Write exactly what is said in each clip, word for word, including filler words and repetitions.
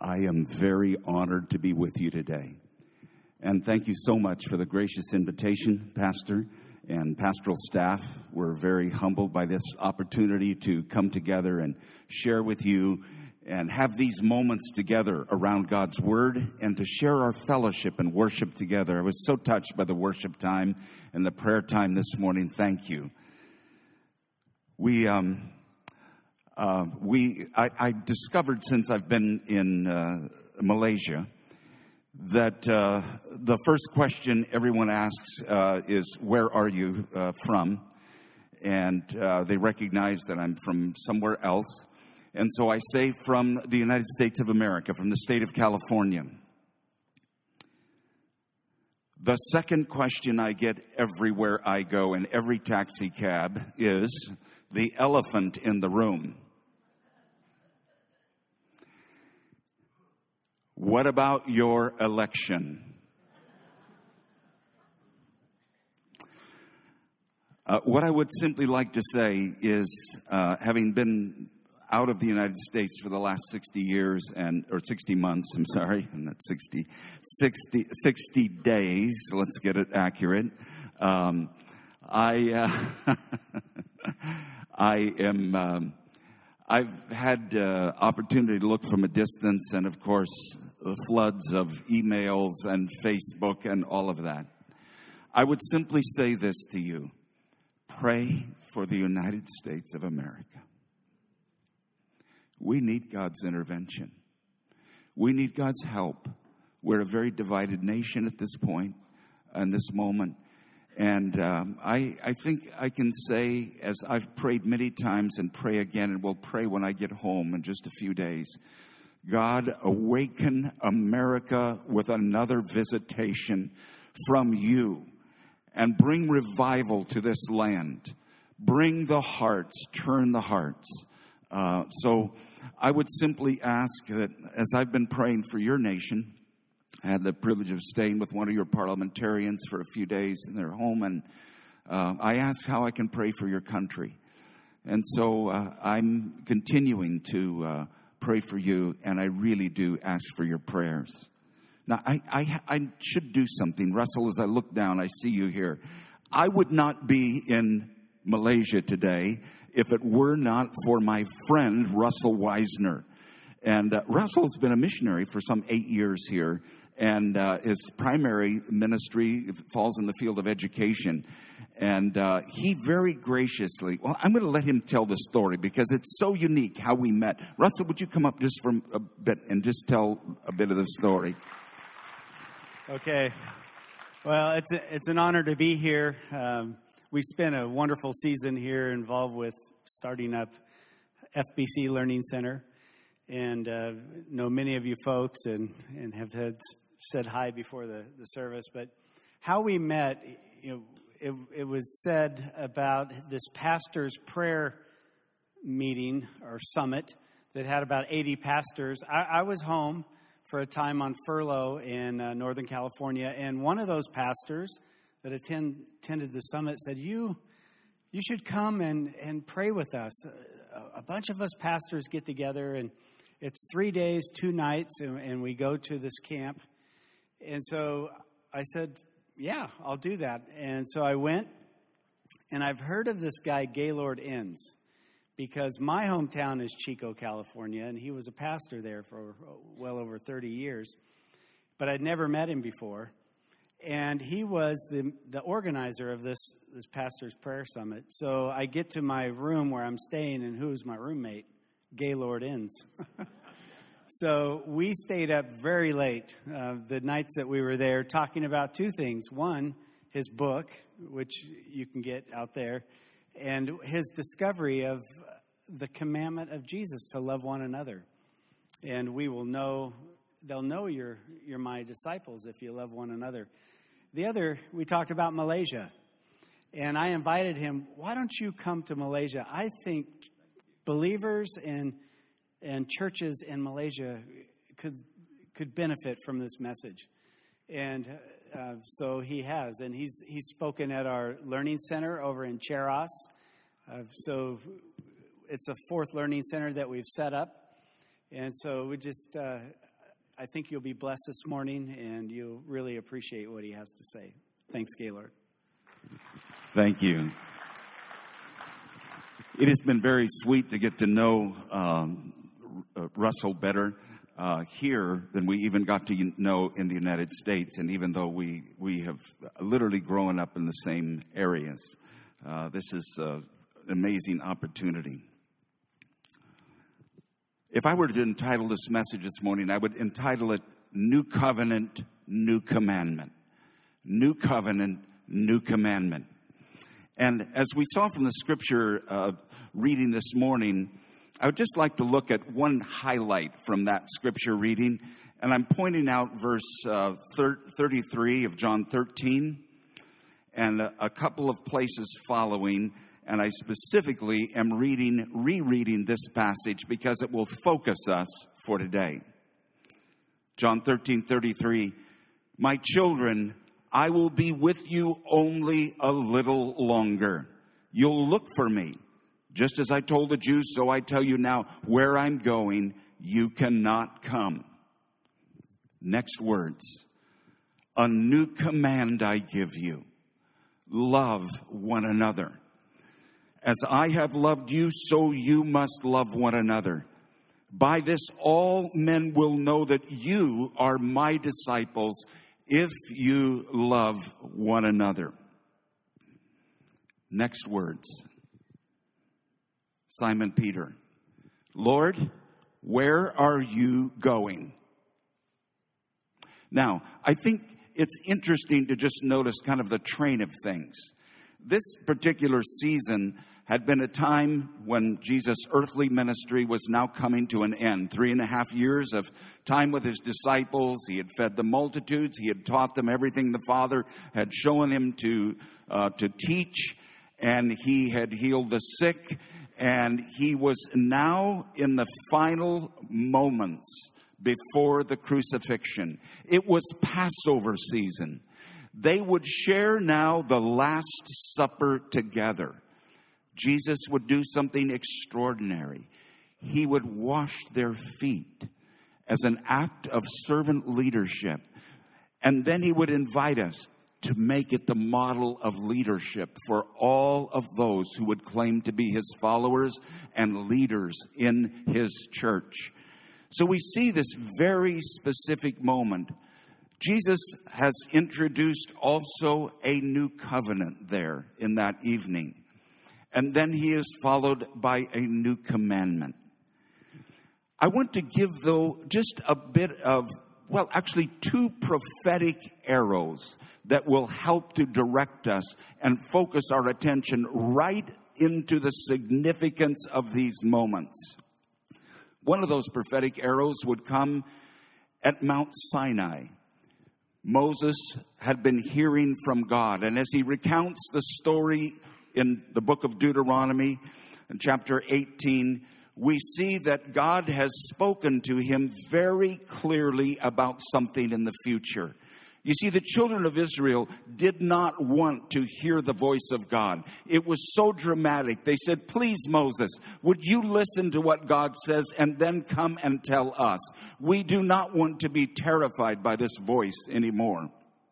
I am very honored to be with you today. And thank you so much for the gracious invitation, Pastor and pastoral staff. We're very humbled by this opportunity to come together and share with you and have these moments together around God's Word and to share our fellowship and worship together. I was so touched by the worship time and the prayer time this morning. Thank you. We... um. Uh, we, I, I discovered since I've been in uh, Malaysia that uh, the first question everyone asks uh, is, where are you uh, from? And uh, they recognize that I'm from somewhere else. And so I say from the United States of America, from the state of California. The second question I get everywhere I go in every taxi cab is the elephant in the room. What about your election? Uh, what I would simply like to say is, uh, having been out of the United States for the last sixty years and, or sixty months, I'm sorry, not sixty, sixty, sixty days, let's get it accurate. Um, I, uh, I am, um, I've had uh, opportunity to look from a distance, and of course, the floods of emails and Facebook and all of that. I would simply say this to you. Pray for the United States of America. We need God's intervention. We need God's help. We're a very divided nation at this point, in this moment. And um, I, I think I can say, as I've prayed many times and pray again, and will pray when I get home in just a few days, God, awaken America with another visitation from you and bring revival to this land. Bring the hearts, turn the hearts. Uh, so I would simply ask that as I've been praying for your nation, I had the privilege of staying with one of your parliamentarians for a few days in their home, and uh, I asked how I can pray for your country. And so uh, I'm continuing to uh, pray for you, and I really do ask for your prayers. Now, I, I, I should do something. Russell, as I look down, I see you here. I would not be in Malaysia today if it were not for my friend, Russell Weisner. And uh, Russell's been a missionary for some eight years here. And uh, his primary ministry falls in the field of education. And uh, he very graciously, well, I'm going to let him tell the story because it's so unique how we met. Russell, would you come up just for a bit and just tell a bit of the story? Okay. Well, it's a, it's an honor to be here. Um, we spent a wonderful season here involved with starting up F B C Learning Center. And uh, know many of you folks and, and have had said hi before the, the service. But how we met, you know, it, it was said about this pastor's prayer meeting or summit that had about eighty pastors. I, I was home for a time on furlough in uh, Northern California, and one of those pastors that attend, attended the summit said, you you should come and, and pray with us. A, a bunch of us pastors get together, and it's three days, two nights, and, and we go to this camp. And so I said, yeah, I'll do that. And so I went, and I've heard of this guy, Gaylord Enns, because my hometown is Chico, California, and he was a pastor there for well over thirty years. But I'd never met him before. And he was the the organizer of this, this pastor's prayer summit. So I get to my room where I'm staying, and who's my roommate? Gaylord Enns. So we stayed up very late uh, the nights that we were there talking about two things. One, his book, which you can get out there, and his discovery of the commandment of Jesus to love one another. And we will know, they'll know you're, you're my disciples if you love one another. The other, we talked about Malaysia. And I invited him, why don't you come to Malaysia? I think believers and and churches in Malaysia could could benefit from this message. And uh, so he has. And he's he's spoken at our learning center over in Cheras. Uh, so it's a fourth learning center that we've set up. And so we just, uh, I think you'll be blessed this morning, and you'll really appreciate what he has to say. Thanks, Gaylord. Thank you. It has been very sweet to get to know um, Russell better uh, here than we even got to know in the United States. And even though we, we have literally grown up in the same areas, uh, this is uh, an amazing opportunity. If I were to entitle this message this morning, I would entitle it New Covenant, New Commandment. New Covenant, New Commandment. And as we saw from the scripture uh, reading this morning, I would just like to look at one highlight from that scripture reading. And I'm pointing out verse uh, thirty-three of John thirteen and a, a couple of places following. And I specifically am reading, rereading this passage because it will focus us for today. John thirteen thirty-three, my children, I will be with you only a little longer. You'll look for me. Just as I told the Jews, so I tell you now, where I'm going, you cannot come. Next words. A new command I give you. Love one another. As I have loved you, so you must love one another. By this all men will know that you are my disciples, if you love one another. Next words. Simon Peter, Lord, where are you going? Now, I think it's interesting to just notice kind of the train of things. This particular season had been a time when Jesus' earthly ministry was now coming to an end. Three and a half years of time with his disciples. He had fed the multitudes. He had taught them everything the Father had shown him to uh, to teach. And he had healed the sick. And he was now in the final moments before the crucifixion. It was Passover season. They would share now the Last Supper together. Jesus would do something extraordinary. He would wash their feet as an act of servant leadership. And then he would invite us to make it the model of leadership for all of those who would claim to be his followers and leaders in his church. So we see this very specific moment. Jesus has introduced also a new covenant there in that evening. And then he is followed by a new commandment. I want to give, though, just a bit of, well, actually two prophetic arrows that will help to direct us and focus our attention right into the significance of these moments. One of those prophetic arrows would come at Mount Sinai. Moses had been hearing from God, and as he recounts the story in the book of Deuteronomy, in chapter eighteen, we see that God has spoken to him very clearly about something in the future. You see, the children of Israel did not want to hear the voice of God. It was so dramatic. They said, please, Moses, would you listen to what God says and then come and tell us? We do not want to be terrified by this voice anymore.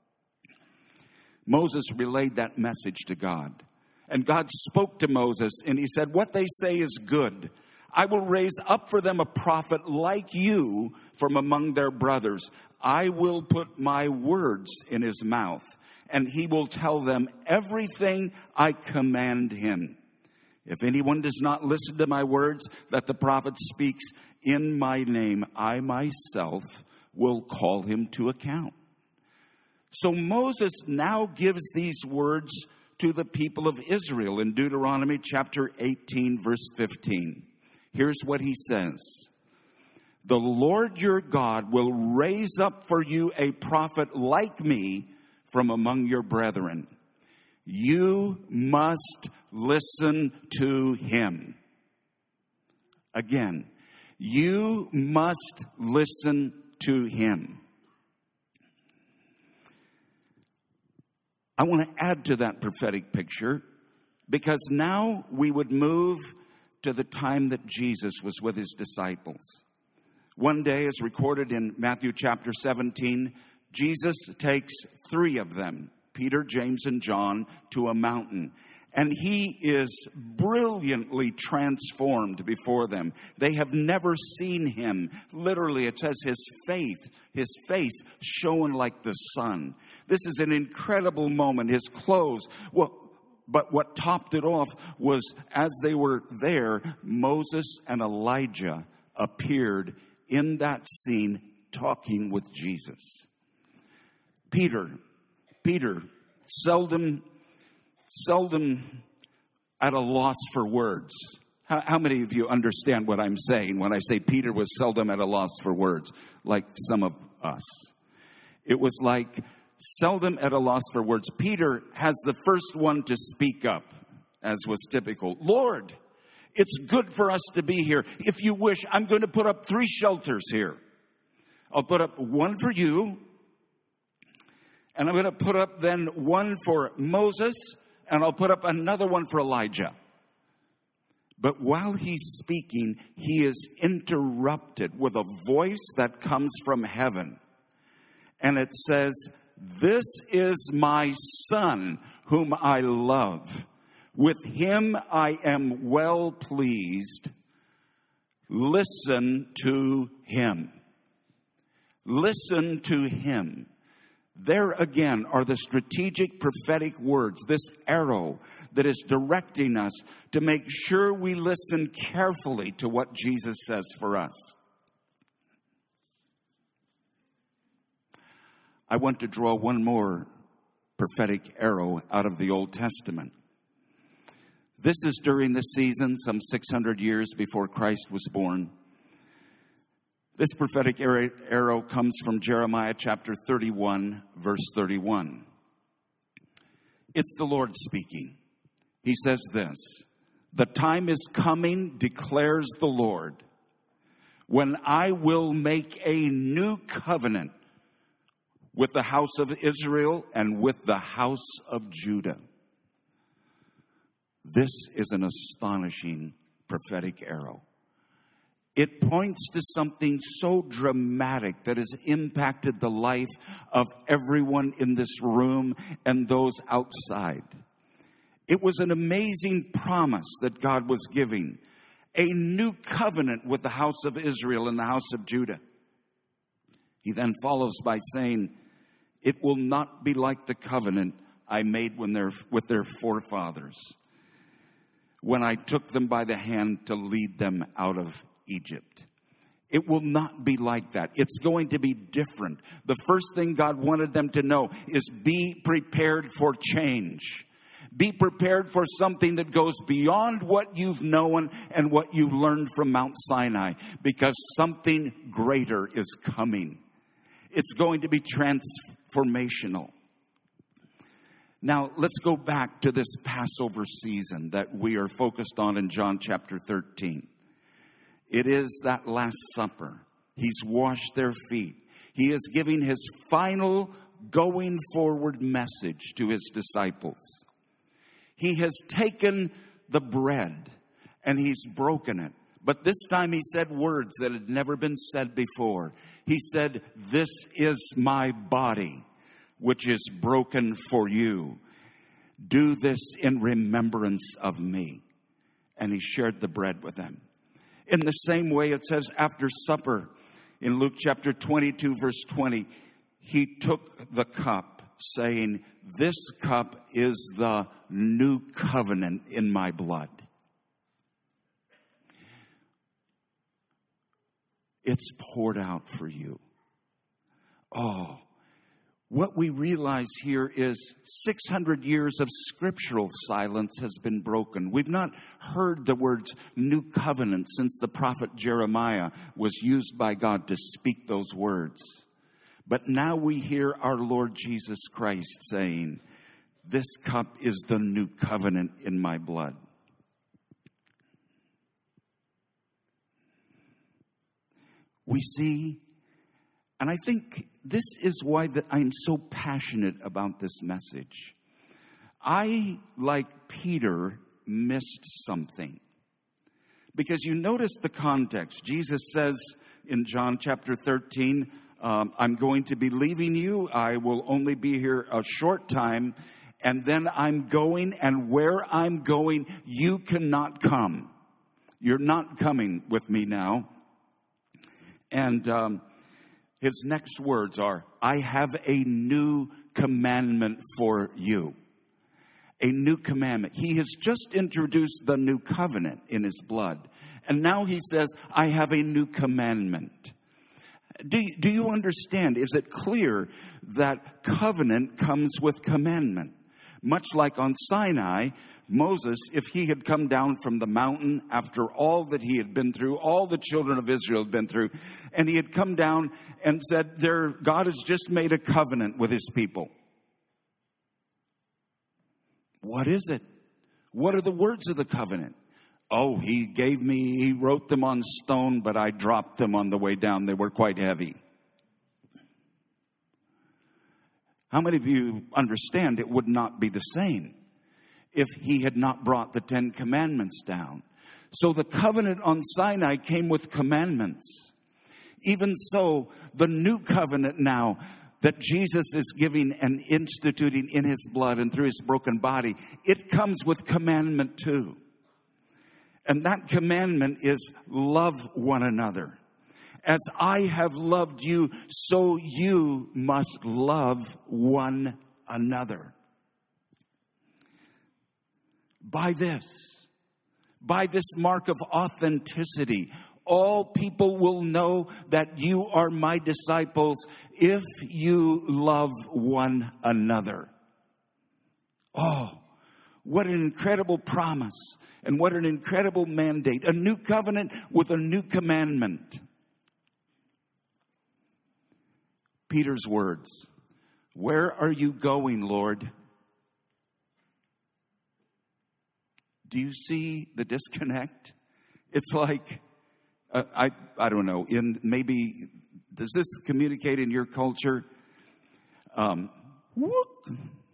Moses relayed that message to God. And God spoke to Moses and he said, what they say is good. I will raise up for them a prophet like you from among their brothers. I will put my words in his mouth, and he will tell them everything I command him. If anyone does not listen to my words that the prophet speaks in my name, I myself will call him to account. So Moses now gives these words to the people of Israel in Deuteronomy chapter eighteen, verse fifteen. Here's what he says. The Lord your God will raise up for you a prophet like me from among your brethren. You must listen to him. Again, you must listen to him. I want to add to that prophetic picture because now we would move to the time that Jesus was with his disciples. One day, as recorded in Matthew chapter seventeen, Jesus takes three of them, Peter, James, and John, to a mountain. And he is brilliantly transformed before them. They have never seen him. Literally, it says his faith, his face shone like the sun. This is an incredible moment. His clothes, well, but what topped it off was as they were there, Moses and Elijah appeared in that scene talking with Jesus. Peter, Peter, seldom, seldom at a loss for words. How, how many of you understand what I'm saying when I say Peter was seldom at a loss for words, like some of us? It was like seldom at a loss for words. Peter has the first one to speak up, as was typical. Lord, it's good for us to be here. If you wish, I'm going to put up three shelters here. I'll put up one for you. And I'm going to put up then one for Moses, and I'll put up another one for Elijah. But while he's speaking, he is interrupted with a voice that comes from heaven. And it says, "This is my son whom I love. With him I am well pleased. Listen to him." Listen to him. There again are the strategic prophetic words, this arrow that is directing us to make sure we listen carefully to what Jesus says for us. I want to draw one more prophetic arrow out of the Old Testament. This is during the season, some six hundred years before Christ was born. This prophetic arrow comes from Jeremiah chapter thirty-one, verse thirty-one. It's the Lord speaking. He says this, "The time is coming, declares the Lord, when I will make a new covenant with the house of Israel and with the house of Judah." This is an astonishing prophetic arrow. It points to something so dramatic that has impacted the life of everyone in this room and those outside. It was an amazing promise that God was giving. A new covenant with the house of Israel and the house of Judah. He then follows by saying, "It will not be like the covenant I made when they're, with their forefathers, when I took them by the hand to lead them out of Egypt." It will not be like that. It's going to be different. The first thing God wanted them to know is be prepared for change. Be prepared for something that goes beyond what you've known and what you learned from Mount Sinai, because something greater is coming. It's going to be transformational. Now, let's go back to this Passover season that we are focused on in John chapter thirteen. It is that Last Supper. He's washed their feet. He is giving his final going forward message to his disciples. He has taken the bread and he's broken it. But this time he said words that had never been said before. He said, "This is my body, which is broken for you. Do this in remembrance of me." And he shared the bread with them. In the same way, it says after supper in Luke chapter twenty-two, verse twenty, he took the cup saying, "This cup is the new covenant in my blood." It's poured out for you. Oh, what we realize here is six hundred years of scriptural silence has been broken. We've not heard the words new covenant since the prophet Jeremiah was used by God to speak those words. But now we hear our Lord Jesus Christ saying, "This cup is the new covenant in my blood." We see, and I think this is why that I'm so passionate about this message. I, like Peter, missed something. Because you notice the context. Jesus says, in John chapter thirteen, um, I'm going to be leaving you. I will only be here a short time. And then I'm going, and where I'm going, you cannot come. You're not coming with me now. And um, his next words are, I have a new commandment for you. A new commandment. He has just introduced the new covenant in his blood. And now he says, I have a new commandment. Do you, do you understand? Is it clear that covenant comes with commandment? Much like on Sinai, Moses, if he had come down from the mountain after all that he had been through, all the children of Israel had been through, and he had come down and said, "There, God has just made a covenant with his people." What is it? What are the words of the covenant? Oh, he gave me, he wrote them on stone, but I dropped them on the way down. They were quite heavy. How many of you understand it would not be the same if he had not brought the Ten Commandments down? So the covenant on Sinai came with commandments. Even so, the new covenant now that Jesus is giving and instituting in his blood and through his broken body, it comes with commandment too. And that commandment is love one another. As I have loved you, so you must love one another. By this, by this mark of authenticity, all people will know that you are my disciples if you love one another. Oh, what an incredible promise and what an incredible mandate. A new covenant with a new commandment. Peter's words, where are you going, Lord? Do you see the disconnect? It's like, uh, I I don't know, in maybe, does this communicate in your culture? Um, whoop.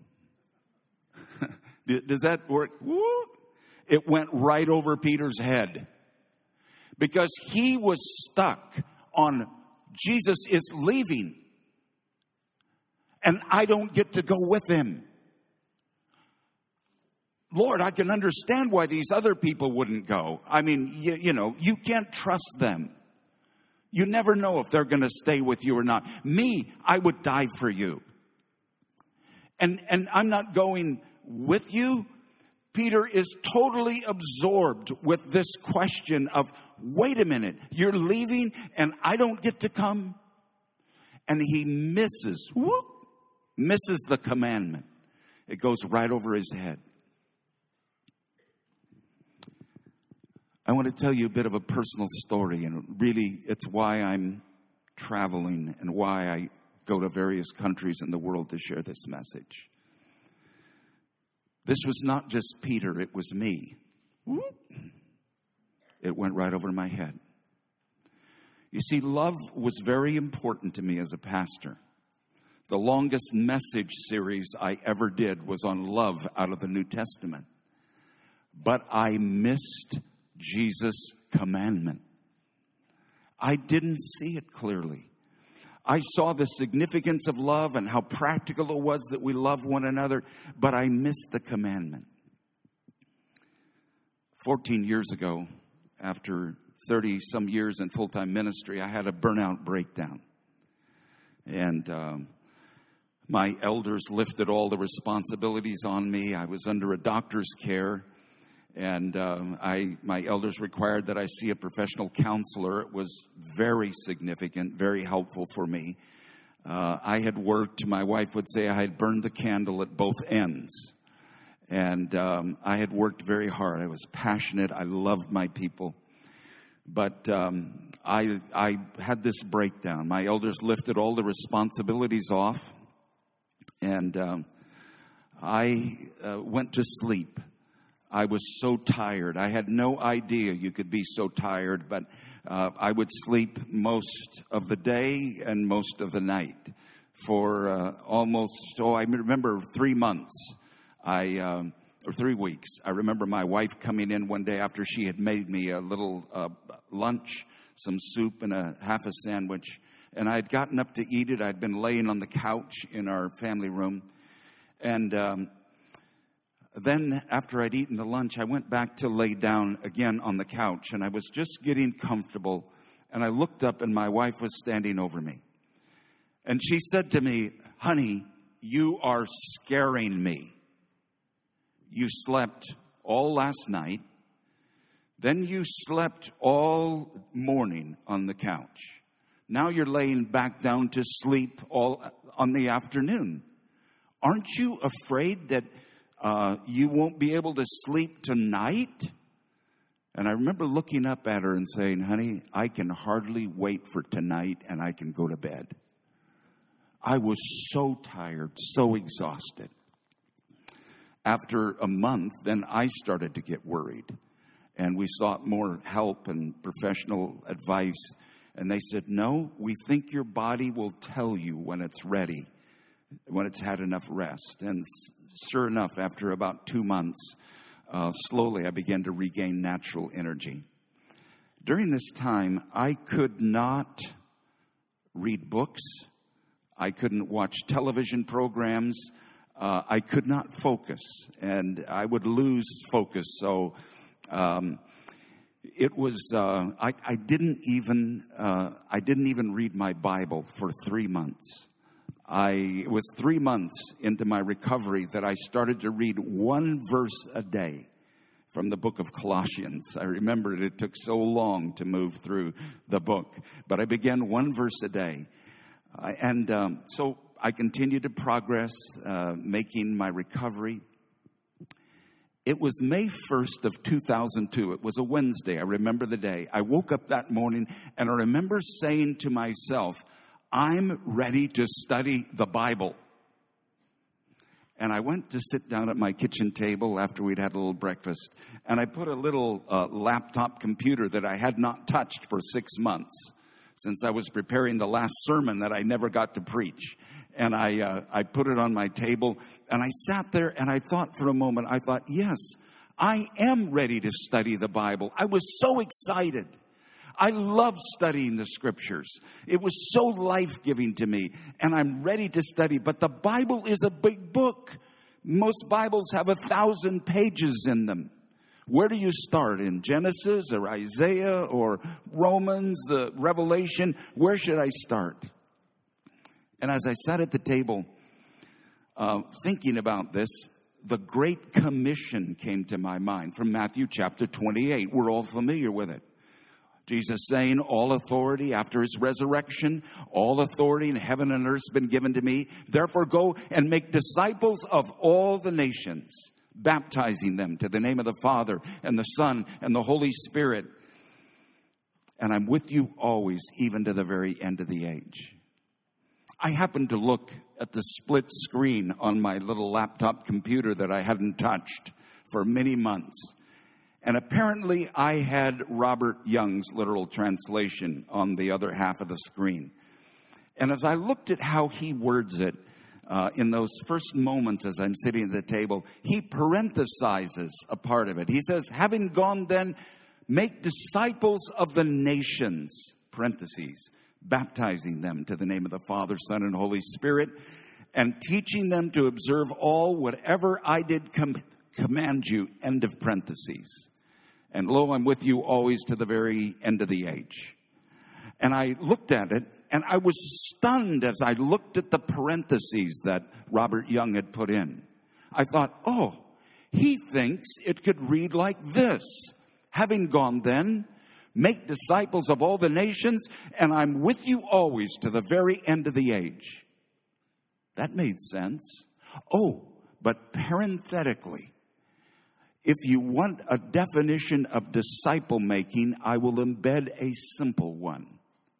Does that work? Whoop. It went right over Peter's head. Because he was stuck on Jesus is leaving. And I don't get to go with him. Lord, I can understand why these other people wouldn't go. I mean, you, you know, you can't trust them. You never know if they're going to stay with you or not. Me, I would die for you. And, and I'm not going with you. Peter is totally absorbed with this question of, wait a minute, you're leaving and I don't get to come? And he misses, whoop, misses the commandment. It goes right over his head. I want to tell you a bit of a personal story, and really it's why I'm traveling and why I go to various countries in the world to share this message. This was not just Peter, it was me. It went right over my head. You see, love was very important to me as a pastor. The longest message series I ever did was on love out of the New Testament. But I missed Jesus' commandment. I didn't see it clearly. I saw the significance of love and how practical it was that we love one another, but I missed the commandment. Fourteen years ago, after thirty some years in full-time ministry, I had a burnout breakdown. And um, my elders lifted all the responsibilities on me. I was under a doctor's care. And um, I, my elders required that I see a professional counselor. It was very significant, very helpful for me. Uh, I had worked, my wife would say I had burned the candle at both ends. And um, I had worked very hard. I was passionate. I loved my people. But um, I, I had this breakdown. My elders lifted all the responsibilities off. And um, I uh, went to sleep. I was so tired. I had no idea you could be so tired, but uh, I would sleep most of the day and most of the night for uh, almost, oh, I remember three months, I um, or three weeks. I remember my wife coming in one day after she had made me a little uh, lunch, some soup and a half a sandwich. And I had gotten up to eat it. I'd been laying on the couch in our family room. And um, then after I'd eaten the lunch, I went back to lay down again on the couch. And I was just getting comfortable. And I looked up and my wife was standing over me. And she said to me, "Honey, you are scaring me. You slept all last night. Then you slept all morning on the couch. Now you're laying back down to sleep all on the afternoon. Aren't you afraid that uh, you won't be able to sleep tonight?" And I remember looking up at her and saying, "Honey, I can hardly wait for tonight and I can go to bed." I was so tired, so exhausted. After a month, then I started to get worried. And we sought more help and professional advice. And they said, "No, we think your body will tell you when it's ready, when it's had enough rest." And sure enough, after about two months, uh, slowly I began to regain natural energy. During this time, I could not read books. I couldn't watch television programs. Uh, I could not focus, and I would lose focus. So um, it was. Uh, I, I didn't even. Uh, I didn't even read my Bible for three months. I it was three months into my recovery that I started to read one verse a day from the book of Colossians. I remember it took so long to move through the book, but I began one verse a day. Uh, and um, so I continued to progress, uh, making my recovery. It was May first of two thousand two. It was a Wednesday. I remember the day. I woke up that morning and I remember saying to myself, "I'm ready to study the Bible." And I went to sit down at my kitchen table after we'd had a little breakfast. And I put a little uh, laptop computer that I had not touched for six months. Since I was preparing the last sermon that I never got to preach. And I uh, I put it on my table, and I sat there, and I thought for a moment, I thought, yes, I am ready to study the Bible. I was so excited. I love studying the Scriptures. It was so life-giving to me, and I'm ready to study. But the Bible is a big book. Most Bibles have a thousand pages in them. Where do you start? In Genesis or Isaiah or Romans, uh, Revelation? Where should I start? And as I sat at the table uh, thinking about this, the Great Commission came to my mind from Matthew chapter twenty-eight. We're all familiar with it. Jesus saying, "All authority," after his resurrection, "all authority in heaven and earth has been given to me. Therefore go and make disciples of all the nations, baptizing them to the name of the Father and the Son and the Holy Spirit. And I'm with you always, even to the very end of the age." I happened to look at the split screen on my little laptop computer that I hadn't touched for many months. And apparently I had Robert Young's literal translation on the other half of the screen. And as I looked at how he words it, Uh, in those first moments as I'm sitting at the table, he parenthesizes a part of it. He says, "Having gone then, make disciples of the nations," parentheses, "baptizing them to the name of the Father, Son, and Holy Spirit, and teaching them to observe all whatever I did com- command you," end of parentheses. "And lo, I'm with you always to the very end of the age." And I looked at it, and I was stunned as I looked at the parentheses that Robert Young had put in. I thought, oh, he thinks it could read like this: "Having gone then, make disciples of all the nations, and I'm with you always to the very end of the age." That made sense. Oh, but parenthetically, if you want a definition of disciple making, I will embed a simple one.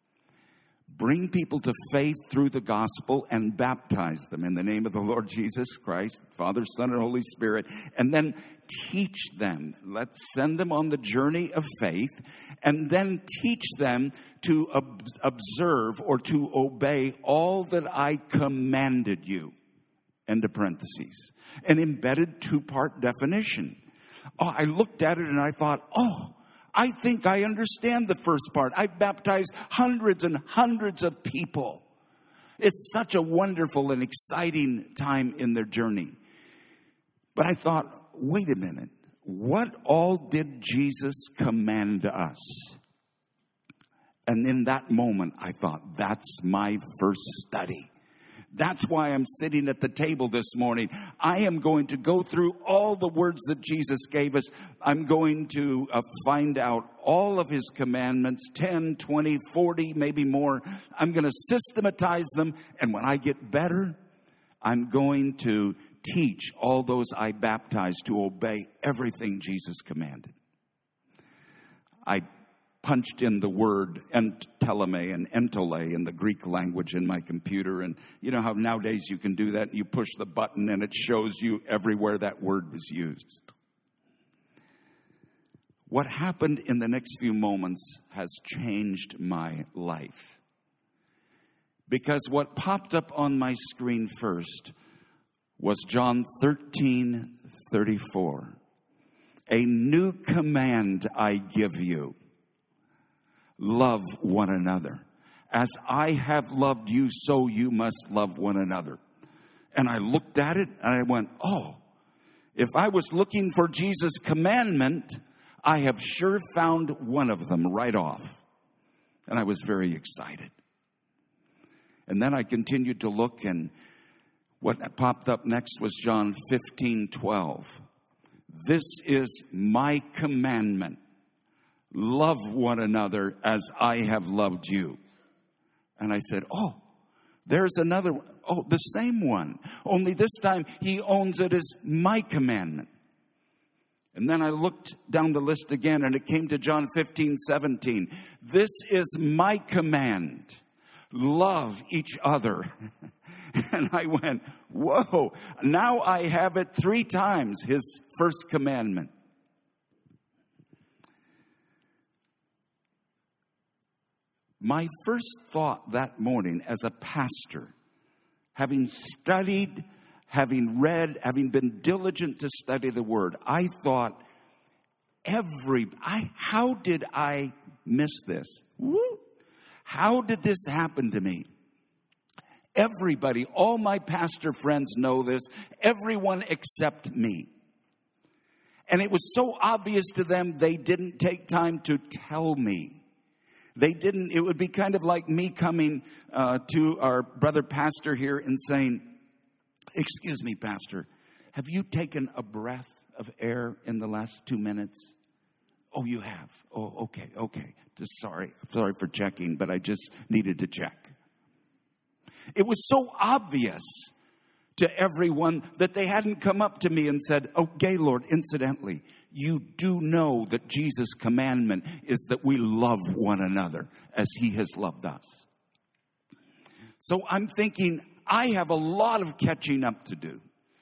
Bring people to faith through the gospel and baptize them in the name of the Lord Jesus Christ, Father, Son, and Holy Spirit, and then teach them. Let's send them on the journey of faith, and then teach them to ob- observe or to obey all that I commanded you. End of parentheses. An embedded two-part definition. Oh, I looked at it and I thought, oh, I think I understand the first part. I've baptized hundreds and hundreds of people. It's such a wonderful and exciting time in their journey. But I thought, wait a minute. What all did Jesus command us? And in that moment, I thought, that's my first study. That's why I'm sitting at the table this morning. I am going to go through all the words that Jesus gave us. I'm going to uh, find out all of his commandments, ten, twenty, forty, maybe more. I'm going to systematize them. And when I get better, I'm going to teach all those I baptized to obey everything Jesus commanded. I punched in the word enteleme and entole in the Greek language in my computer. And you know how nowadays you can do that. You push the button and it shows you everywhere that word was used. What happened in the next few moments has changed my life. Because what popped up on my screen first was John thirteen thirty-four. A new command I give you. Love one another. As I have loved you, so you must love one another. And I looked at it and I went, oh, if I was looking for Jesus' commandment, I have sure found one of them right off. And I was very excited. And then I continued to look, and what popped up next was John fifteen twelve. This is my commandment. Love one another as I have loved you. And I said, oh, there's another one. Oh, the same one. Only this time he owns it as my commandment. And then I looked down the list again, and it came to John fifteen seventeen. This is my command. Love each other. And I went, whoa, now I have it three times, his first commandment. My first thought that morning as a pastor, having studied, having read, having been diligent to study the word, I thought, every, I, how did I miss this? Woo! How did this happen to me? Everybody, all my pastor friends know this, everyone except me. And it was so obvious to them, they didn't take time to tell me. They didn't, it would be kind of like me coming uh, to our brother pastor here and saying, excuse me, pastor, have you taken a breath of air in the last two minutes? Oh, you have. Oh, okay, okay. Just sorry. Sorry for checking, but I just needed to check. It was so obvious to everyone that they hadn't come up to me and said, oh, Gaylord, incidentally, you do know that Jesus' commandment is that we love one another as he has loved us. So I'm thinking, I have a lot of catching up to do.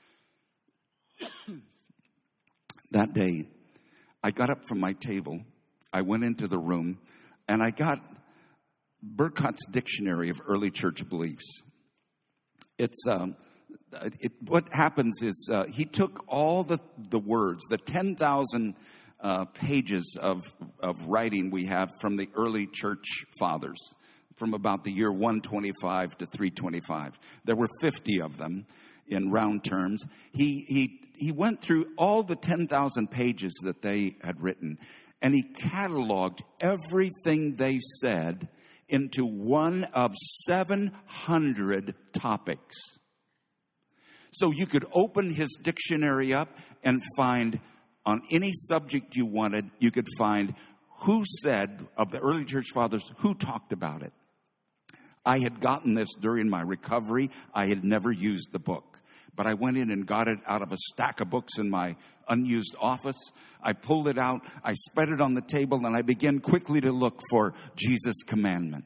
That day, I got up from my table, I went into the room, and I got Burcott's Dictionary of Early Church Beliefs. It's um, it, what happens is uh, he took all the, the words, the ten thousand uh, pages of, of writing we have from the early church fathers, from about the year one twenty-five to three twenty-five. There were fifty of them in round terms. He he he went through all the ten thousand pages that they had written, and he cataloged everything they said into one of seven hundred topics. So you could open his dictionary up and find on any subject you wanted, you could find who said, of the early church fathers, who talked about it. I had gotten this during my recovery. I had never used the book, but I went in and got it out of a stack of books in my unused office. I pulled it out, I spread it on the table, and I began quickly to look for Jesus' commandment.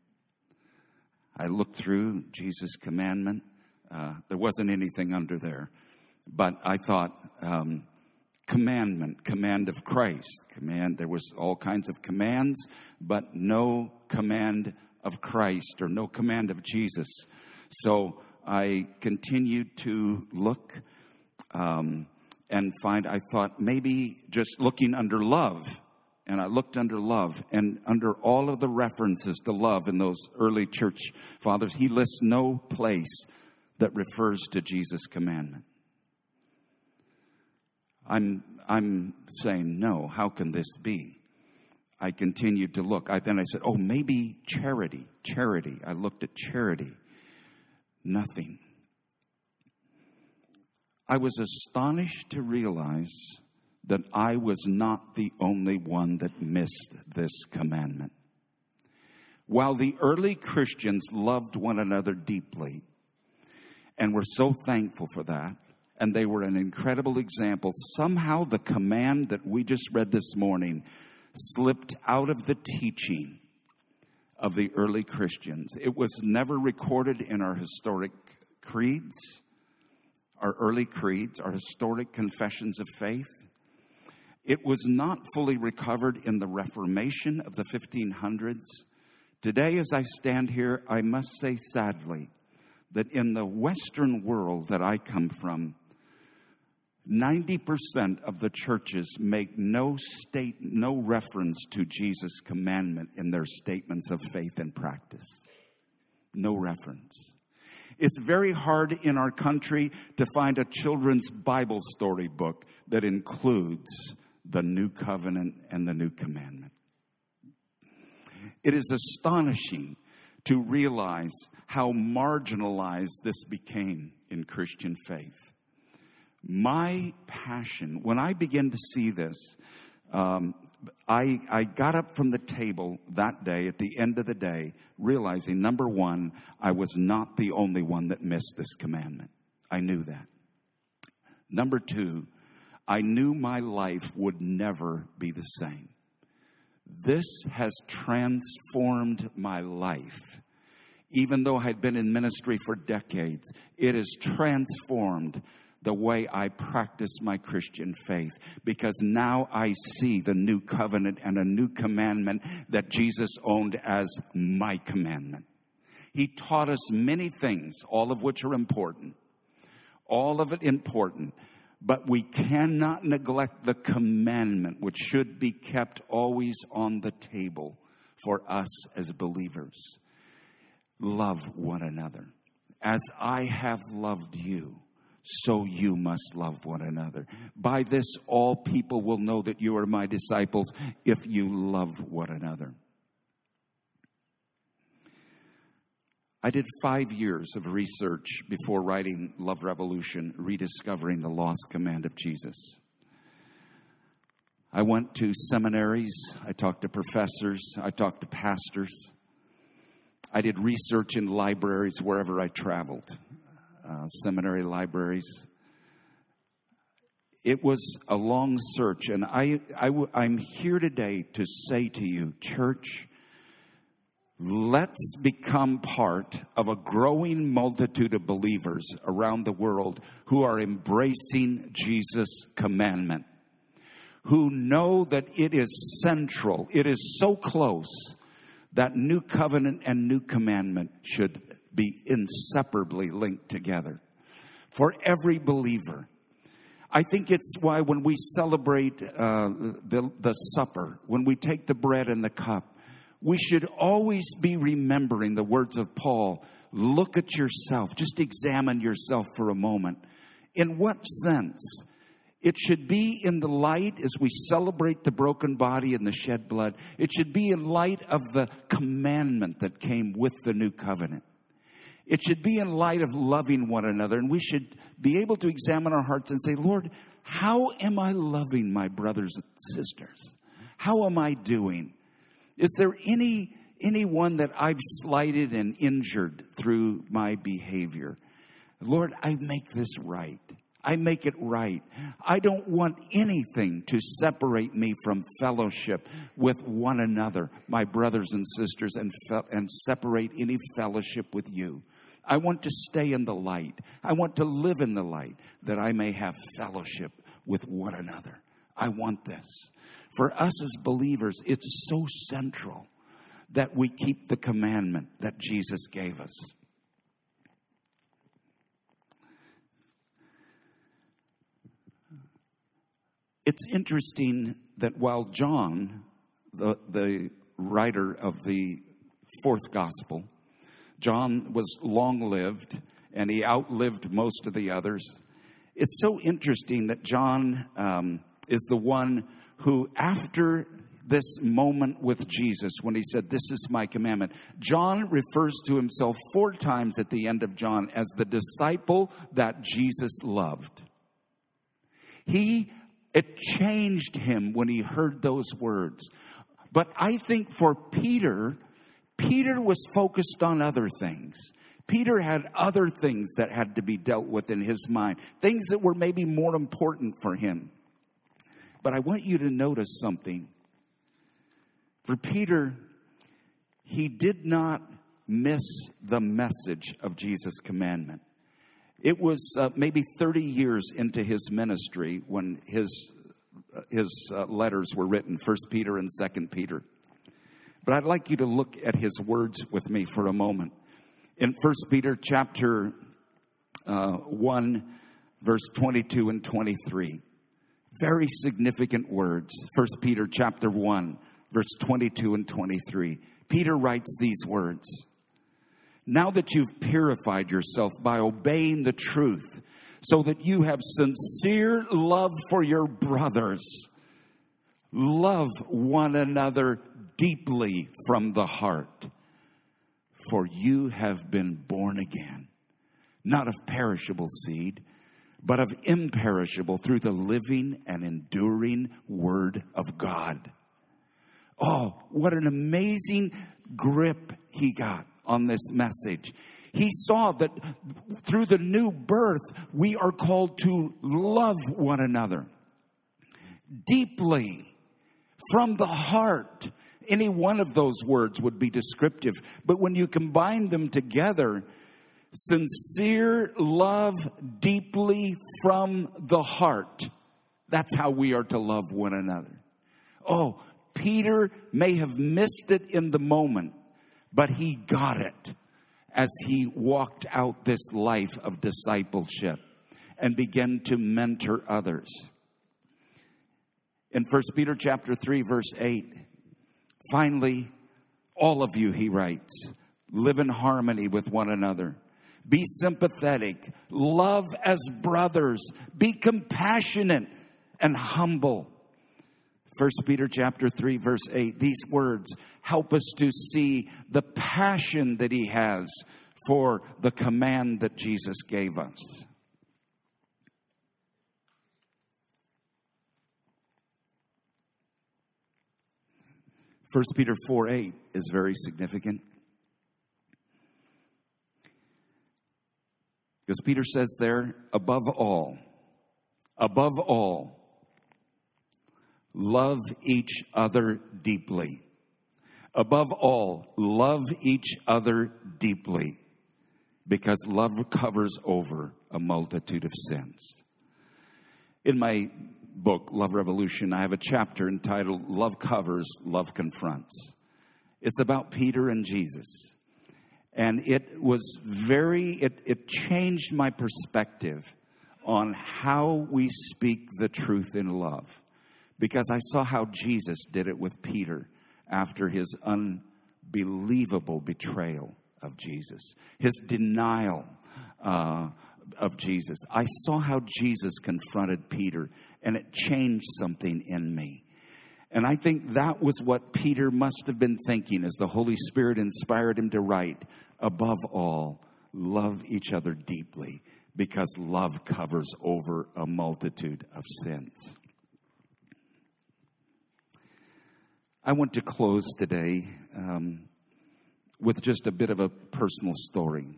I looked through Jesus' commandment. Uh, there wasn't anything under there. But I thought, um, commandment, command of Christ. Command, there was all kinds of commands, but no command of Christ or no command of Jesus. So I continued to look um, and find, I thought maybe just looking under love and I looked under love, and under all of the references to love in those early church fathers, he lists no place that refers to Jesus' commandment. I'm I'm saying, no, how can this be? I continued to look. I, then I said, oh, maybe charity, charity. I looked at charity. Nothing. I was astonished to realize that I was not the only one that missed this commandment. While the early Christians loved one another deeply and were so thankful for that, and they were an incredible example, somehow the command that we just read this morning slipped out of the teaching of the early Christians. It was never recorded in our historic creeds, our early creeds, our historic confessions of faith. It was not fully recovered in the Reformation of the fifteen hundreds. Today, as I stand here, I must say sadly that in the Western world that I come from, ninety percent of the churches make no state, no reference to Jesus' commandment in their statements of faith and practice. No reference. It's very hard in our country to find a children's Bible story book that includes the new covenant and the new commandment. It is astonishing to realize how marginalized this became in Christian faith. My passion, when I began to see this, um, I, I got up from the table that day, at the end of the day, realizing, number one, I was not the only one that missed this commandment. I knew that. Number two, I knew my life would never be the same. This has transformed my life. Even though I had been in ministry for decades, it has transformed the way I practice my Christian faith, because now I see the new covenant and a new commandment that Jesus owned as my commandment. He taught us many things, all of which are important, all of it important, but we cannot neglect the commandment, which should be kept always on the table for us as believers. Love one another. As I have loved you, so you must love one another. By this, all people will know that you are my disciples, if you love one another. I did five years of research before writing Love Revolution, Rediscovering the Lost Command of Jesus. I went to seminaries. I talked to professors. I talked to pastors. I did research in libraries wherever I traveled. Uh, seminary libraries. It was a long search, and I, I, I'm here today to say to you, church, let's become part of a growing multitude of believers around the world who are embracing Jesus' commandment, who know that it is central, it is so close that new covenant and new commandment should be inseparably linked together for every believer. I think it's why when we celebrate uh, the, the supper, when we take the bread and the cup, we should always be remembering the words of Paul. Look at yourself. Just examine yourself for a moment. In what sense? It should be in the light as we celebrate the broken body and the shed blood. It should be in light of the commandment that came with the new covenant. It should be in light of loving one another. And we should be able to examine our hearts and say, Lord, how am I loving my brothers and sisters? How am I doing? Is there any anyone that I've slighted and injured through my behavior? Lord, I make this right. I make it right. I don't want anything to separate me from fellowship with one another, my brothers and sisters, and, fe- and separate any fellowship with you. I want to stay in the light. I want to live in the light that I may have fellowship with one another. I want this. For us as believers, it's so central that we keep the commandment that Jesus gave us. It's interesting that while John the, the writer of the fourth gospel. John was long-lived, and he outlived most of the others. It's so interesting that John um, is the one who, after this moment with Jesus, when he said, "This is my commandment," John refers to himself four times at the end of John as the disciple that Jesus loved. He, it changed him when he heard those words. But I think for Peter, Peter was focused on other things. Peter had other things that had to be dealt with in his mind, things that were maybe more important for him. But I want you to notice something. For Peter, he did not miss the message of Jesus' commandment. It was uh, maybe thirty years into his ministry when his uh, his uh, letters were written, First Peter and Second Peter. But I'd like you to look at his words with me for a moment. In First Peter chapter uh, one, verse twenty-two and twenty-three. Very significant words. First Peter chapter one, verse twenty-two and twenty-three. Peter writes these words. "Now that you've purified yourself by obeying the truth, so that you have sincere love for your brothers, love one another deeply from the heart. For you have been born again, not of perishable seed, but of imperishable, through the living and enduring word of God." Oh, what an amazing grip he got on this message. He saw that through the new birth, we are called to love one another deeply, from the heart. Any one of those words would be descriptive. But when you combine them together, sincere love deeply from the heart. That's how we are to love one another. Oh, Peter may have missed it in the moment, but he got it as he walked out this life of discipleship and began to mentor others. In First Peter chapter three, verse eight, "Finally, all of you," he writes, "live in harmony with one another. Be sympathetic. Love as brothers. Be compassionate and humble." First Peter chapter three, verse eight. These words help us to see the passion that he has for the command that Jesus gave us. First Peter four eight is very significant. Because Peter says there, above all, above all, love each other deeply. Above all, love each other deeply, because love covers over a multitude of sins. In my book, Love Revolution, I have a chapter entitled Love Covers, Love Confronts. It's about Peter and Jesus. And it was very, it, it changed my perspective on how we speak the truth in love. Because I saw how Jesus did it with Peter after his unbelievable betrayal of Jesus, his denial uh, of Jesus. I saw how Jesus confronted Peter, and it changed something in me. And I think that was what Peter must have been thinking as the Holy Spirit inspired him to write, above all, love each other deeply, because love covers over a multitude of sins. I want to close today um, with just a bit of a personal story.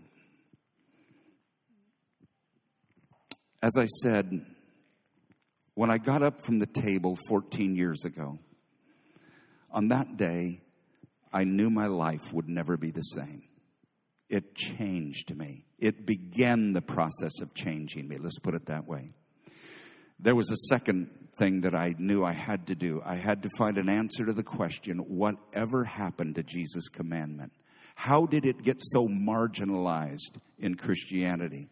As I said, when I got up from the table fourteen years ago, on that day, I knew my life would never be the same. It changed me. It began the process of changing me. Let's put it that way. There was a second thing that I knew I had to do. I had to find an answer to the question, whatever happened to Jesus' commandment? How did it get so marginalized in Christianity?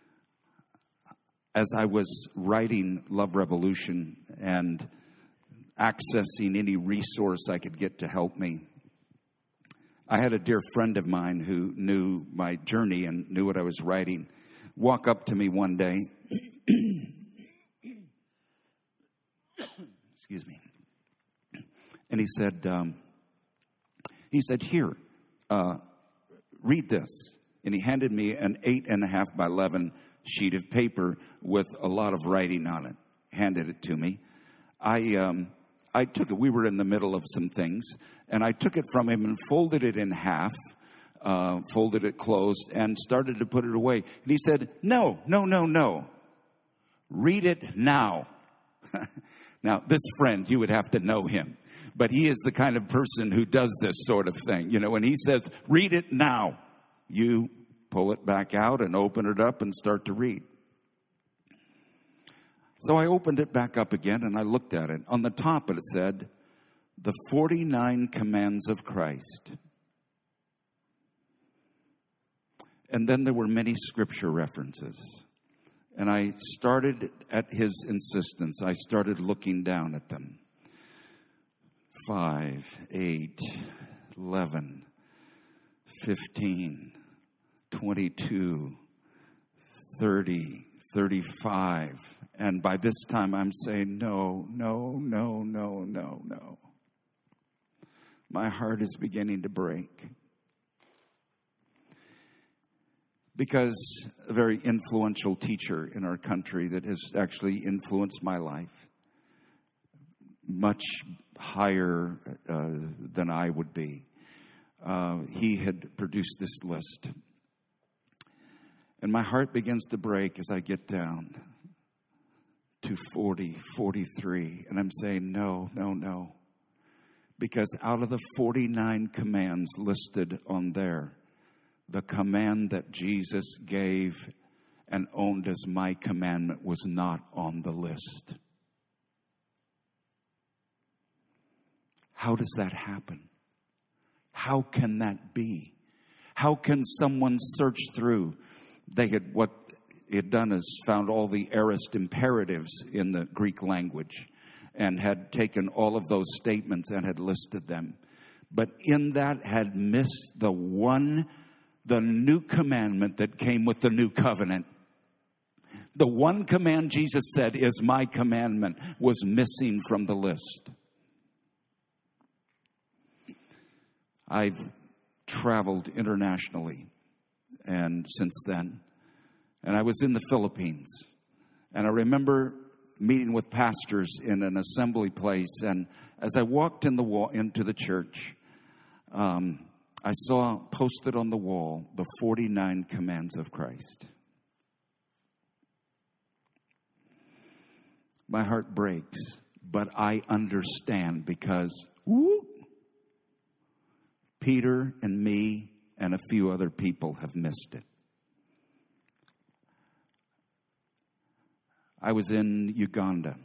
As I was writing Love Revolution and accessing any resource I could get to help me. I had a dear friend of mine who knew my journey and knew what I was writing walk up to me one day. Excuse me. And he said, um, he said, here, uh, read this. And he handed me an eight and a half by eleven sheet of paper with a lot of writing on it. Handed it to me. I um, I took it. We were in the middle of some things, and I took it from him and folded it in half, uh, folded it closed, and started to put it away. And he said, "No, no, no, no. Read it now." Now, this friend, you would have to know him, but he is the kind of person who does this sort of thing. You know, when he says, "Read it now," you pull it back out and open it up and start to read. So I opened it back up again and I looked at it. On the top it said, "The forty-nine Commands of Christ." And then there were many scripture references. And I started, at his insistence, I started looking down at them. Five, eight, eleven, fifteen, twenty-two, thirty, thirty-five. And by this time I'm saying, no, no, no, no, no, no. My heart is beginning to break. Because a very influential teacher in our country that has actually influenced my life, much higher uh, than I would be, uh, he had produced this list. And my heart begins to break as I get down to forty, forty-three. And I'm saying, no, no, no. Because out of the forty-nine commands listed on there, the command that Jesus gave and owned as my commandment was not on the list. How does that happen? How can that be? How can someone search through? They had, what he had done is found all the aorist imperatives in the Greek language and had taken all of those statements and had listed them. But in that had missed the one the new commandment that came with the new covenant. The one command Jesus said is my commandment was missing from the list. I've traveled internationally and since then, and I was in the Philippines. And I remember meeting with pastors in an assembly place, and as I walked in the wall, into the church, um, I saw posted on the wall the forty-nine Commands of Christ. My heart breaks, but I understand because whoop, Peter and me and a few other people have missed it. I was in Uganda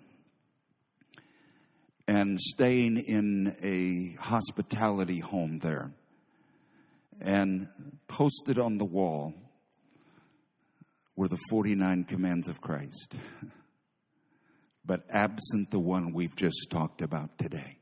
and staying in a hospitality home there. And posted on the wall were the forty-nine Commands of Christ. But absent the one we've just talked about today.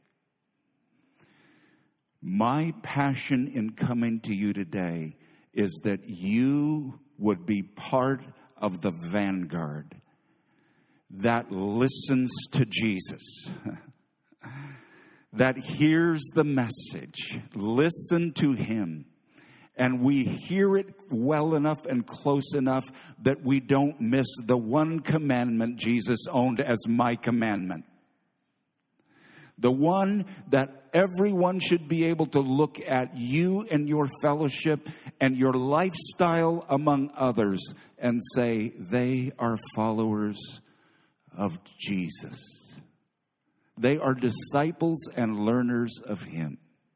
My passion in coming to you today is that you would be part of the vanguard that listens to Jesus. That hears the message. Listen to him. And we hear it well enough and close enough that we don't miss the one commandment Jesus owned as my commandment. The one that everyone should be able to look at you and your fellowship and your lifestyle among others and say, they are followers of Jesus. They are disciples and learners of him.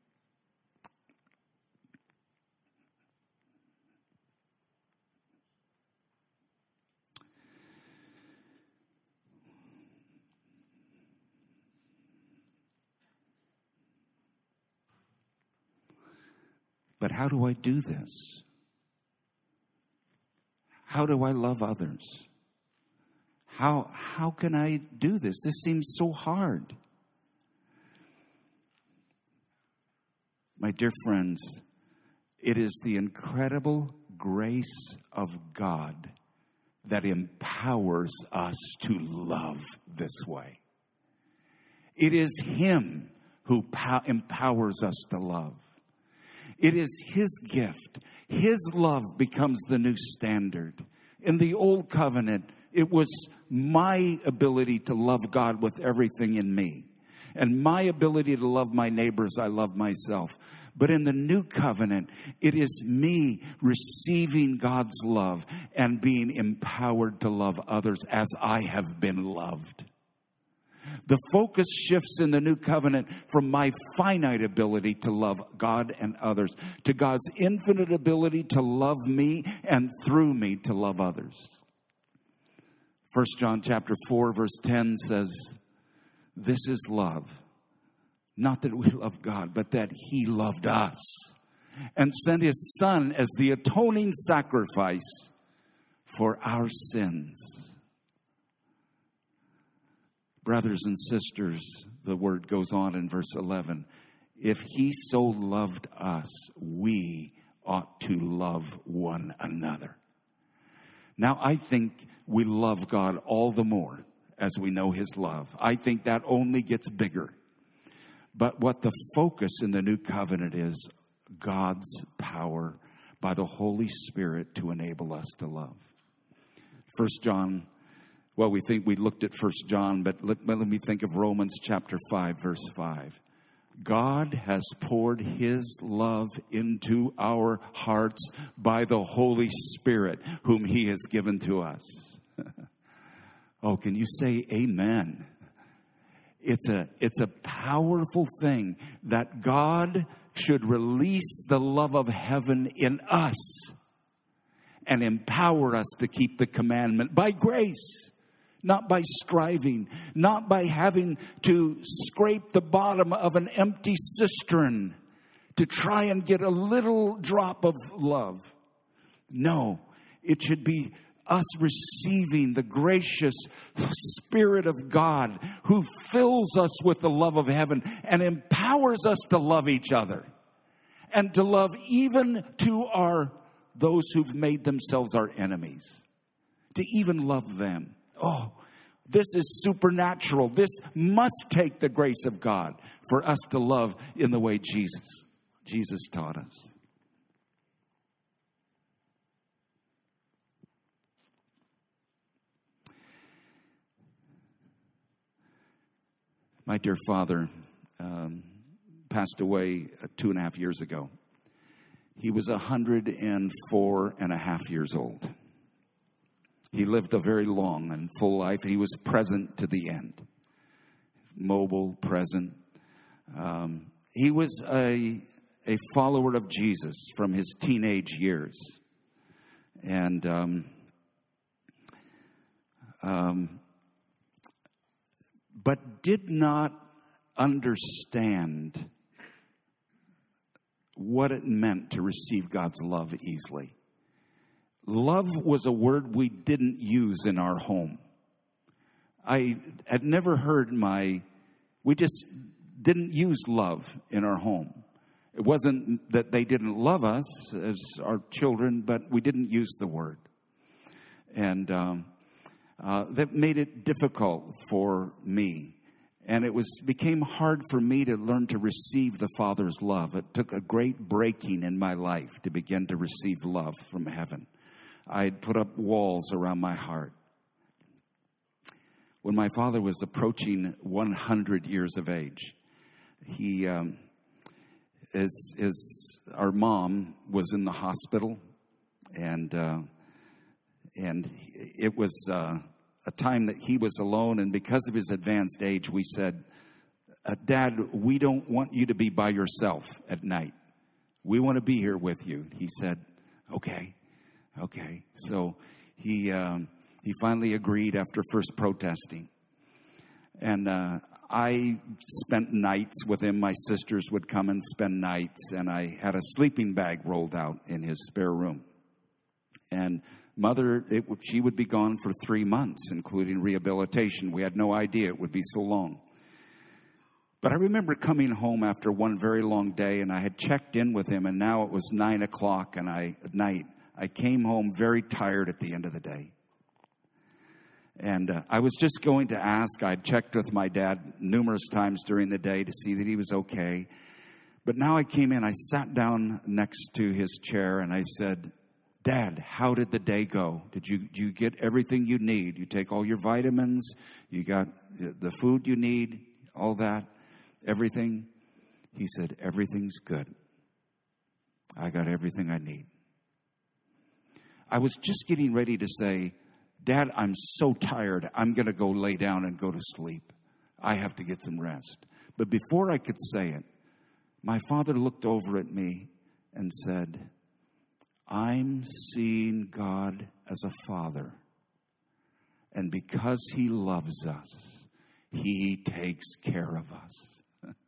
But how do I do this? How do I love others? How, how can I do this? This seems so hard. My dear friends, it is the incredible grace of God that empowers us to love this way. It is Him who pow- empowers us to love. It is His gift. His love becomes the new standard. In the old covenant, it was my ability to love God with everything in me. And my ability to love my neighbors, I love myself. But in the new covenant, it is me receiving God's love and being empowered to love others as I have been loved. The focus shifts in the new covenant from my finite ability to love God and others to God's infinite ability to love me and through me to love others. First John chapter four verse ten says, this is love. Not that we love God, but that He loved us and sent His Son as the atoning sacrifice for our sins. Brothers and sisters, the word goes on in verse eleven. If He so loved us, we ought to love one another. Now, I think we love God all the more as we know His love. I think that only gets bigger. But what the focus in the new covenant is, God's power by the Holy Spirit to enable us to love. First John, well, we think we looked at First John, but let, let me think of Romans chapter five, verse five. God has poured His love into our hearts by the Holy Spirit, whom He has given to us. Oh, can you say amen? It's a, it's a powerful thing that God should release the love of heaven in us and empower us to keep the commandment by grace, not by striving, not by having to scrape the bottom of an empty cistern to try and get a little drop of love. No, it should be us receiving the gracious Spirit of God who fills us with the love of heaven and empowers us to love each other and to love even to our those who've made themselves our enemies, to even love them. Oh, this is supernatural. This must take the grace of God for us to love in the way Jesus, Jesus taught us. My dear father um, passed away two and a half years ago. He was one hundred four and a half years old. He lived a very long and full life. He was present to the end. Mobile, present. Um, he was a, a follower of Jesus from his teenage years. And um, um, but did not understand what it meant to receive God's love easily. Love was a word we didn't use in our home. I had never heard my, we just didn't use love in our home. It wasn't that they didn't love us as our children, but we didn't use the word. And um, uh, that made it difficult for me. And it was became hard for me to learn to receive the Father's love. It took a great breaking in my life to begin to receive love from heaven. I had put up walls around my heart. When my father was approaching one hundred years of age, he, um, his, his, our mom was in the hospital, and uh, and it was uh, a time that he was alone. And because of his advanced age, we said, uh, "Dad, we don't want you to be by yourself at night. We want to be here with you." He said, "Okay." Okay, so he um, he finally agreed after first protesting. And uh, I spent nights with him. My sisters would come and spend nights, and I had a sleeping bag rolled out in his spare room. And Mother, it, she would be gone for three months, including rehabilitation. We had no idea it would be so long. But I remember coming home after one very long day, and I had checked in with him, and now it was nine o'clock and I, at night. I came home very tired at the end of the day. And uh, I was just going to ask. I'd checked with my dad numerous times during the day to see that he was okay. But now I came in, I sat down next to his chair, and I said, Dad, how did the day go? Did you, did you get everything you need? You take all your vitamins, you got the food you need, all that, everything? He said, everything's good. I got everything I need. I was just getting ready to say, Dad, I'm so tired. I'm going to go lay down and go to sleep. I have to get some rest. But before I could say it, my father looked over at me and said, I'm seeing God as a father. And because he loves us, he takes care of us.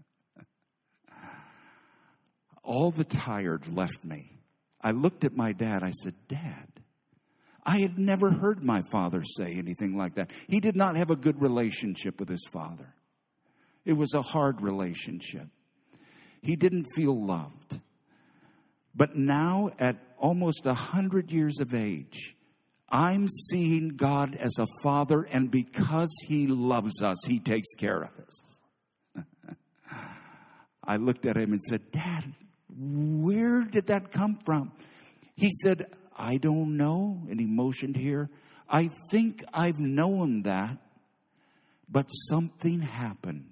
All the tired left me. I looked at my dad. I said, Dad, I had never heard my father say anything like that. He did not have a good relationship with his father. It was a hard relationship. He didn't feel loved. But now, at almost a hundred years of age, I'm seeing God as a father, and because he loves us, he takes care of us. I looked at him and said, Dad, where did that come from? He said, I don't know. And he motioned here. I think I've known that, but something happened.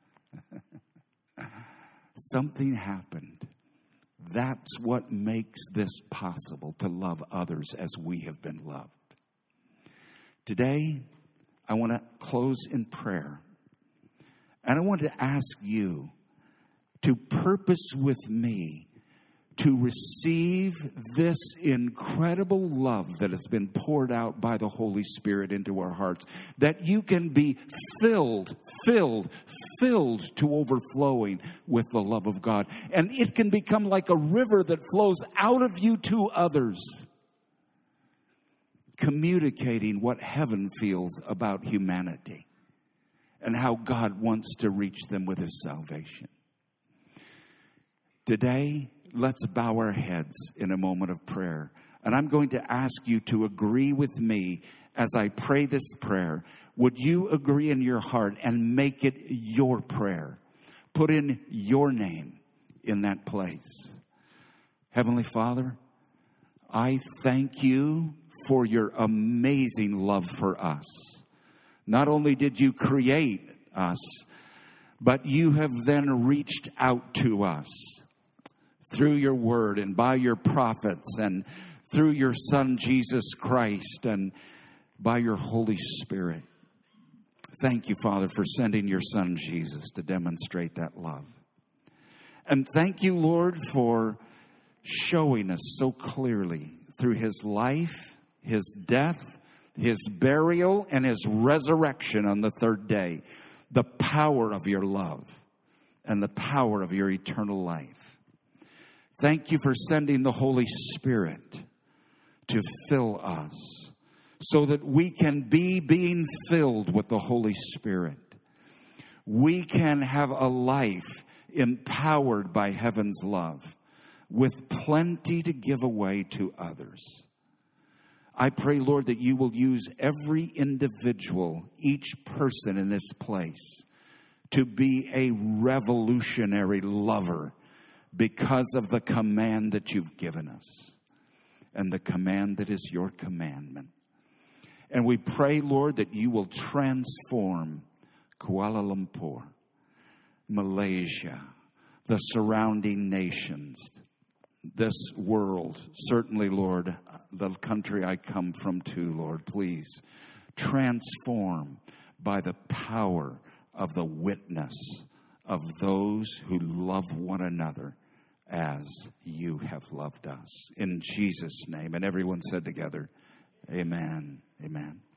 Something happened. That's what makes this possible, to love others as we have been loved. Today, I want to close in prayer. And I want to ask you to purpose with me to receive this incredible love that has been poured out by the Holy Spirit into our hearts. That you can be filled, filled, filled to overflowing with the love of God. And it can become like a river that flows out of you to others, communicating what heaven feels about humanity and how God wants to reach them with his salvation. Today, let's bow our heads in a moment of prayer. And I'm going to ask you to agree with me as I pray this prayer. Would you agree in your heart and make it your prayer? Put in your name in that place. Heavenly Father, I thank you for your amazing love for us. Not only did you create us, but you have then reached out to us through your word and by your prophets and through your Son, Jesus Christ, and by your Holy Spirit. Thank you, Father, for sending your Son, Jesus, to demonstrate that love. And thank you, Lord, for showing us so clearly through his life, his death, his burial, and his resurrection on the third day, the power of your love and the power of your eternal life. Thank you for sending the Holy Spirit to fill us so that we can be being filled with the Holy Spirit. We can have a life empowered by heaven's love with plenty to give away to others. I pray, Lord, that you will use every individual, each person in this place, to be a revolutionary lover because of the command that you've given us and the command that is your commandment. And we pray, Lord, that you will transform Kuala Lumpur, Malaysia, the surrounding nations, this world, certainly, Lord, the country I come from too, Lord, please transform by the power of the witness of those who love one another as you have loved us. In Jesus' name. And everyone said together, amen, amen.